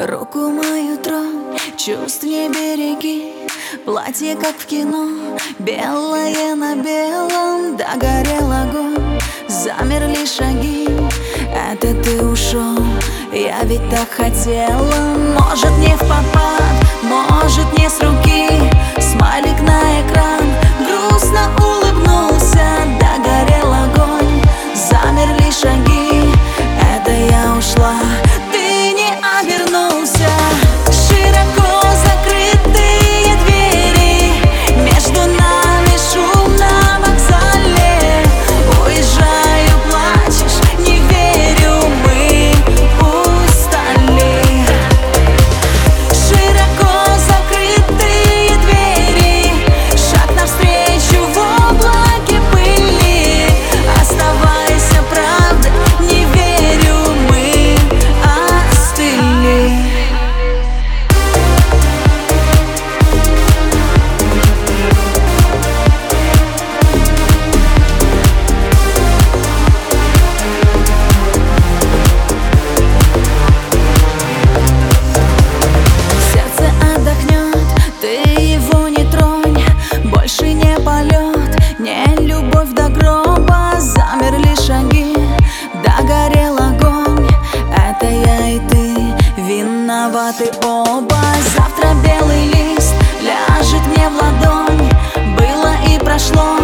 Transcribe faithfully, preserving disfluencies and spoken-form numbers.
Руку мою тронь, чувств не береги. Платье, как в кино, белое на белом. Догорел огонь, замерли шаги. Это ты ушел, я ведь так хотела. Может, не впопад, может, не с руки. Смайлик на экран, грустно улыбнулся. Догорел огонь, замерли шаги. Это я ушла, ты не обернулся. Широко закрытые двери, между нами шум на вокзале. Уезжаю, плачешь, не верю, мы устали. Широко закрытые двери, шаг навстречу в облаке пыли. Оставайся, правда, не верю, мы остыли. Сердце отдохнет, ты его не тронь. Больше не полет, не любовь до гроба. Замерли шаги, догорел огонь. Это я и ты, виноваты оба. Завтра белый лист ляжет мне в ладонь. Было и прошло,